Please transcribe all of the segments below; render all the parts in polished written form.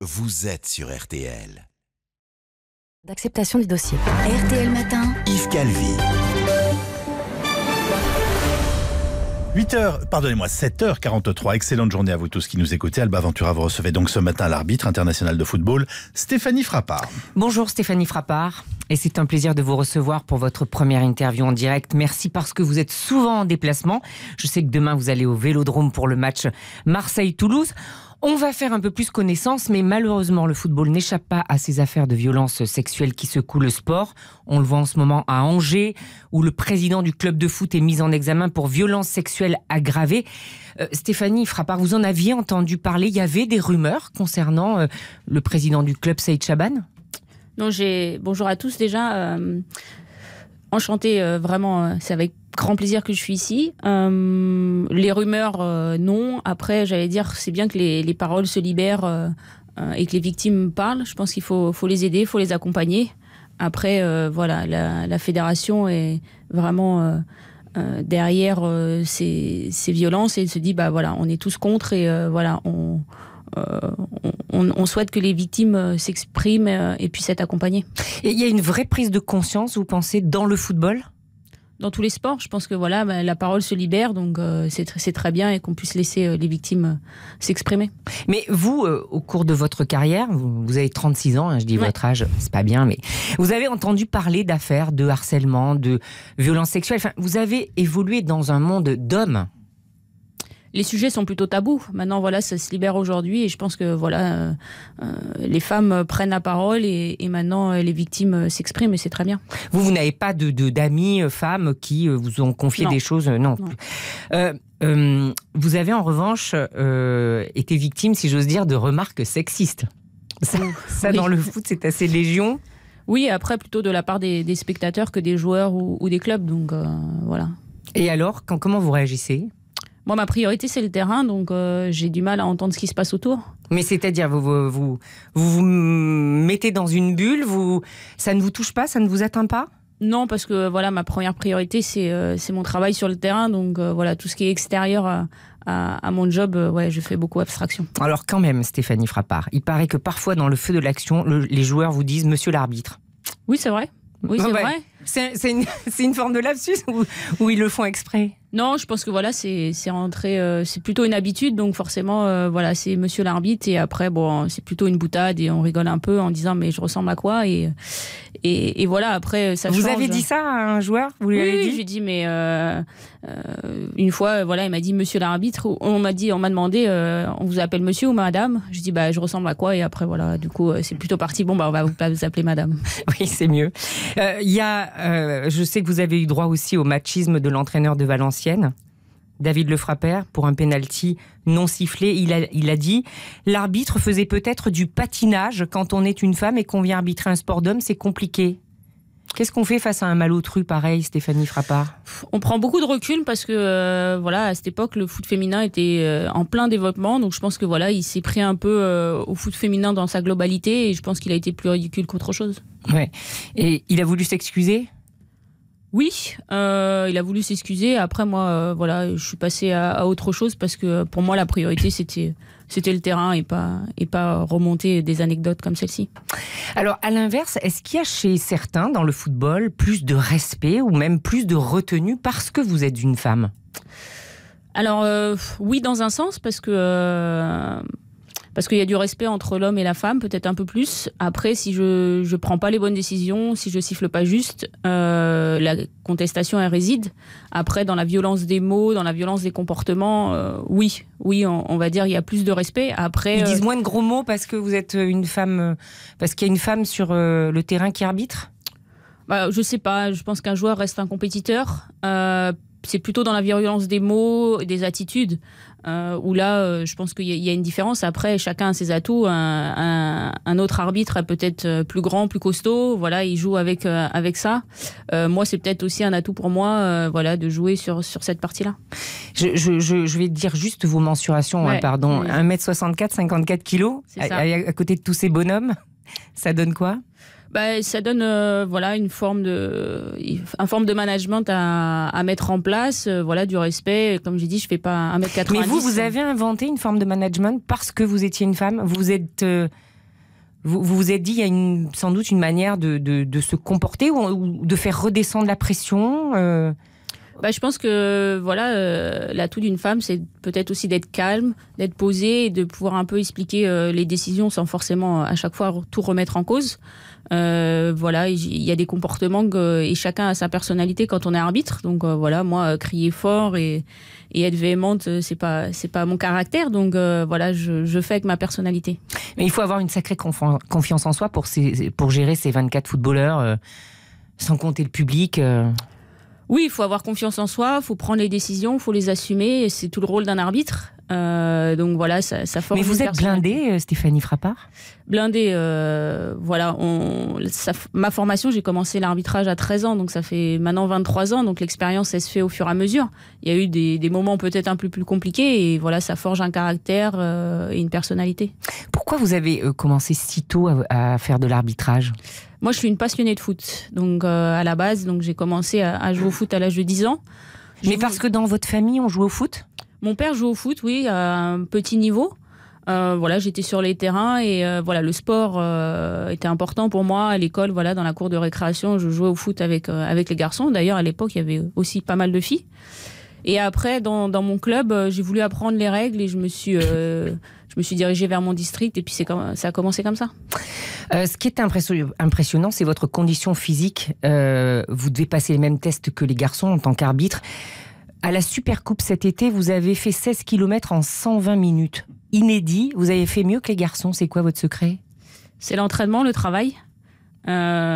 Vous êtes sur RTL. D'acceptation du dossier. RTL Matin. Yves Calvi. 7h43. Excellente journée à vous tous qui nous écoutez. Alba Ventura, vous recevez donc ce matin l'arbitre international de football, Stéphanie Frappart. Bonjour Stéphanie Frappart. Et c'est un plaisir de vous recevoir pour votre première interview en direct. Merci parce que vous êtes souvent en déplacement. Je sais que demain vous allez au Vélodrome pour le match Marseille-Toulouse. On va faire un peu plus connaissance, mais malheureusement, le football n'échappe pas à ces affaires de violence sexuelle qui secouent le sport. On le voit en ce moment à Angers, où le président du club de foot est mis en examen pour violence sexuelle aggravée. Stéphanie Frappart, vous en aviez entendu parler? Il y avait des rumeurs concernant le président du club, Saïd Chaban? Non, bonjour à tous déjà. Enchantée, vraiment, c'est avec grand plaisir que je suis ici. Les rumeurs, non. Après, j'allais dire, c'est bien que les paroles se libèrent et que les victimes parlent. Je pense qu'il faut les aider, il faut les accompagner. Après, voilà, la fédération est vraiment derrière ces violences et se dit, bah voilà, on est tous contre et voilà, on souhaite que les victimes s'expriment et puissent être accompagnées. Et il y a une vraie prise de conscience, vous pensez, dans le football ? Dans tous les sports, je pense que voilà, la parole se libère, donc c'est très bien et qu'on puisse laisser les victimes s'exprimer. Mais vous, au cours de votre carrière, vous avez 36 ans, hein, je dis votre âge, c'est pas bien, mais vous avez entendu parler d'affaires de harcèlement, de violences sexuelles. Enfin, vous avez évolué dans un monde d'hommes. Les sujets sont plutôt tabous. Maintenant, voilà, ça se libère aujourd'hui et je pense que voilà, les femmes prennent la parole et maintenant les victimes s'expriment et c'est très bien. Vous n'avez pas d'amis femmes qui vous ont confié des choses? Non. Vous avez en revanche été victime, si j'ose dire, de remarques sexistes. Ça oui. Dans le foot, c'est assez légion. Oui, après plutôt de la part des spectateurs que des joueurs ou des clubs. Donc voilà. Et alors, comment vous réagissez ? Moi, ma priorité, c'est le terrain, donc j'ai du mal à entendre ce qui se passe autour. Mais c'est-à-dire, vous mettez dans une bulle, ça ne vous touche pas, ça ne vous atteint pas ? Non, parce que voilà, ma première priorité, c'est mon travail sur le terrain, donc voilà, tout ce qui est extérieur à mon job, je fais beaucoup abstraction. Alors quand même, Stéphanie Frappart, il paraît que parfois, dans le feu de l'action, les joueurs vous disent « Monsieur l'arbitre ». Oui, c'est vrai. Oui, c'est vrai. C'est une forme de lapsus ou ils le font exprès? Non, je pense que voilà, c'est rentré, c'est plutôt une habitude, donc forcément, voilà, c'est monsieur l'arbitre et après, bon, c'est plutôt une boutade et on rigole un peu en disant mais je ressemble à quoi et voilà, après ça change. Vous avez dit ça à un joueur? Vous lui avez dit? Oui, j'ai dit mais une fois, voilà, il m'a dit monsieur l'arbitre, on m'a demandé, on vous appelle monsieur ou madame? Je dis bah je ressemble à quoi et après voilà, du coup c'est plutôt parti. Bon bah on va vous appeler madame. Oui, c'est mieux. Il y a je sais que vous avez eu droit aussi au machisme de l'entraîneur de Valenciennes, David Lefrappert, pour un pénalty non sifflé. Il a dit « L'arbitre faisait peut-être du patinage quand on est une femme et qu'on vient arbitrer un sport d'homme, c'est compliqué. » Qu'est-ce qu'on fait face à un malotru pareil, Stéphanie Frappart? On prend beaucoup de recul parce que voilà, à cette époque, le foot féminin était en plein développement. Donc je pense que voilà, il s'est pris un peu au foot féminin dans sa globalité et je pense qu'il a été plus ridicule qu'autre chose. Ouais. Et il a voulu s'excuser? Oui, il a voulu s'excuser. Après, moi, voilà, je suis passée à autre chose parce que pour moi, la priorité, c'était le terrain et pas remonter des anecdotes comme celle-ci. Alors, à l'inverse, est-ce qu'il y a chez certains dans le football plus de respect ou même plus de retenue parce que vous êtes une femme? Alors, oui, dans un sens, parce qu'il y a du respect entre l'homme et la femme, peut-être un peu plus. Après, si je prends pas les bonnes décisions, si je siffle pas juste, la contestation, elle réside. Après, dans la violence des mots, dans la violence des comportements, oui, on va dire il y a plus de respect. Après, ils disent moins de gros mots parce que vous êtes une femme, parce qu'il y a une femme sur le terrain qui arbitre? Je sais pas, je pense qu'un joueur reste un compétiteur. C'est plutôt dans la violence des mots, des attitudes, où là, je pense qu'il y a une différence. Après, chacun a ses atouts. Un autre arbitre est peut-être plus grand, plus costaud. Voilà, il joue avec ça. Moi, c'est peut-être aussi un atout pour moi, voilà, de jouer sur cette partie-là. Je vais dire juste vos mensurations, ouais, pardon. Oui. 1m64, 54 kilos, à côté de tous ces bonhommes, ça donne quoi? Ça donne voilà, une forme de management à mettre en place, voilà, du respect. Comme j'ai dit, je fais pas 1m90. Mais vous avez inventé une forme de management parce que vous étiez une femme? Vous êtes Vous vous êtes dit, il y a sans doute une manière de se comporter ou de faire redescendre la pression Je pense que l'atout d'une femme, c'est peut-être aussi d'être calme, d'être posée et de pouvoir un peu expliquer les décisions sans forcément à chaque fois tout remettre en cause. Il y a des comportements et chacun a sa personnalité quand on est arbitre. Donc moi, crier fort et être véhémente, c'est pas mon caractère. Donc je fais avec ma personnalité. Mais il faut avoir une sacrée confiance en soi pour gérer ces 24 footballeurs, sans compter le public. Oui, il faut avoir confiance en soi, il faut prendre les décisions, il faut les assumer. C'est tout le rôle d'un arbitre. Ça forme. Mais vous êtes blindée, Stéphanie Frappart ? Blindée, ma formation, j'ai commencé l'arbitrage à 13 ans, donc ça fait maintenant 23 ans. Donc l'expérience, elle se fait au fur et à mesure. Il y a eu des moments peut-être un peu plus compliqués et ça forge un caractère et une personnalité. Pourquoi vous avez commencé si tôt à faire de l'arbitrage ? Moi, je suis une passionnée de foot. Donc, à la base, j'ai commencé à jouer au foot à l'âge de 10 ans. Mais parce que dans votre famille, on joue au foot ? Mon père joue au foot, oui, à un petit niveau. J'étais sur les terrains et le sport était important pour moi. À l'école, dans la cour de récréation, je jouais au foot avec les garçons. D'ailleurs, à l'époque, il y avait aussi pas mal de filles. Et après, dans mon club, j'ai voulu apprendre les règles et je me suis dirigée vers mon district et puis ça a commencé comme ça. Ce qui est impressionnant, c'est votre condition physique. Vous devez passer les mêmes tests que les garçons en tant qu'arbitre. À la Supercoupe cet été, vous avez fait 16 km en 120 minutes. Inédit, vous avez fait mieux que les garçons. C'est quoi votre secret ? C'est l'entraînement, le travail. C'est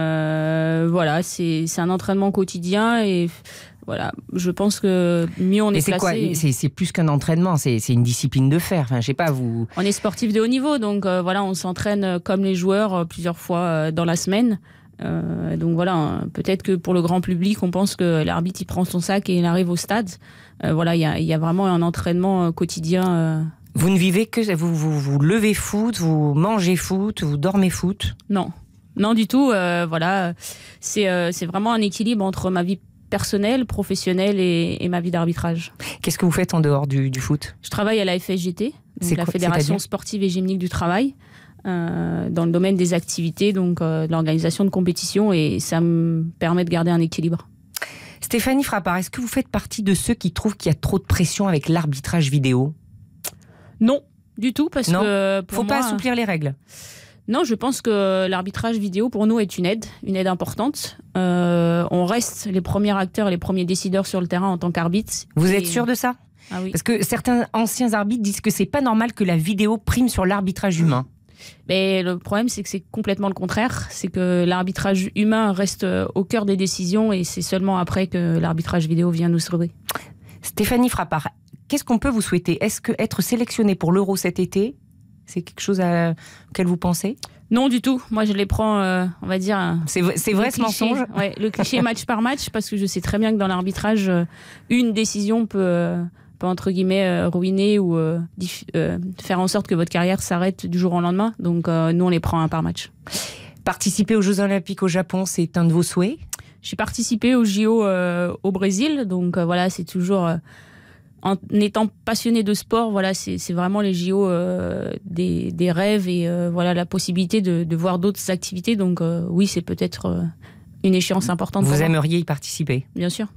un entraînement quotidien et je pense que mieux on est placé. C'est quoi ? C'est plus qu'un entraînement, c'est une discipline de fer. Enfin, je sais pas, vous. On est sportif de haut niveau, donc on s'entraîne comme les joueurs plusieurs fois dans la semaine. Peut-être que pour le grand public, on pense que l'arbitre il prend son sac et il arrive au stade. Il y a vraiment un entraînement quotidien. Vous ne vivez que vous levez foot, vous mangez foot, vous dormez foot ? Non du tout. C'est vraiment un équilibre entre ma vie personnelle, professionnelle et ma vie d'arbitrage. Qu'est-ce que vous faites en dehors du foot ? Je travaille à la FSGT, la Fédération Sportive et Gymnique du Travail. Dans le domaine des activités, de l'organisation de compétitions, et ça me permet de garder un équilibre. Stéphanie Frappart, est-ce que vous faites partie de ceux qui trouvent qu'il y a trop de pression avec l'arbitrage vidéo ? Non, du tout, parce que faut pas assouplir les règles. Non, je pense que l'arbitrage vidéo pour nous est une aide importante. On reste les premiers acteurs, les premiers décideurs sur le terrain en tant qu'arbitre. Vous êtes sûr de ça ? Ah oui. Parce que certains anciens arbitres disent que c'est pas normal que la vidéo prime sur l'arbitrage humain. Mais le problème, c'est que c'est complètement le contraire. C'est que l'arbitrage humain reste au cœur des décisions et c'est seulement après que l'arbitrage vidéo vient nous sauver. Stéphanie Frappart, qu'est-ce qu'on peut vous souhaiter ? Est-ce que être sélectionnée pour l'Euro cet été, c'est quelque chose auquel vous pensez ? Non, du tout. Moi, je les prends, on va dire... C'est vrai ce mensonge ? Ouais, le cliché match par match, parce que je sais très bien que dans l'arbitrage, une décision peut entre guillemets ruiner ou faire en sorte que votre carrière s'arrête du jour au lendemain. Donc nous on les prend un par match. Participer aux Jeux Olympiques au Japon, c'est un de vos souhaits ? J'ai participé aux JO au Brésil, donc c'est toujours en étant passionné de sport, c'est vraiment les JO des rêves et la possibilité de voir d'autres activités. Donc oui, c'est peut-être une échéance importante. Vous aimeriez y participer ? Bien sûr.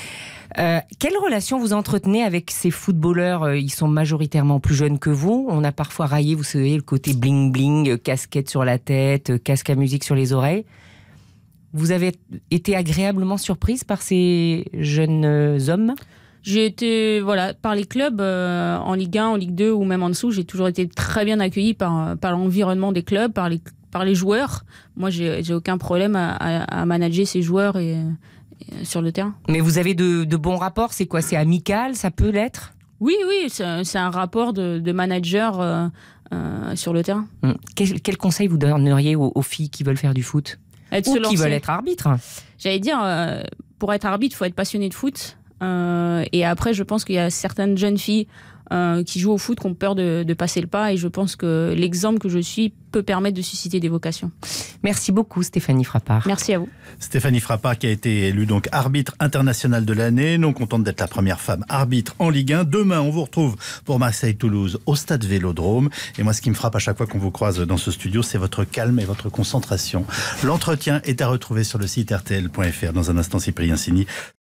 Quelle relation vous entretenez avec ces footballeurs ? Ils sont majoritairement plus jeunes que vous. On a parfois raillé, vous savez, le côté bling-bling, casquette sur la tête, casque à musique sur les oreilles. Vous avez été agréablement surprise par ces jeunes hommes ? J'ai été, par les clubs, en Ligue 1, en Ligue 2 ou même en dessous, j'ai toujours été très bien accueillie par l'environnement des clubs, par les joueurs. Moi, j'ai aucun problème à manager ces joueurs et sur le terrain. Mais vous avez de bons rapports ? C'est quoi ? C'est amical ? Ça peut l'être ? Oui, c'est un rapport de manager sur le terrain. Quel conseil vous donneriez aux filles qui veulent faire du foot ? Ou qui veulent être arbitres ? J'allais dire, pour être arbitre, il faut être passionné de foot. Et après, je pense qu'il y a certaines jeunes filles qui jouent au foot qui ont peur de passer le pas. Et je pense que l'exemple que je suis peut permettre de susciter des vocations. Merci beaucoup Stéphanie Frappart. Merci à vous. Stéphanie Frappart qui a été élue donc arbitre internationale de l'année. Non contente d'être la première femme arbitre en Ligue 1. Demain, on vous retrouve pour Marseille-Toulouse au stade Vélodrome. Et moi, ce qui me frappe à chaque fois qu'on vous croise dans ce studio, c'est votre calme et votre concentration. L'entretien est à retrouver sur le site rtl.fr. Dans un instant, Cyprien Sini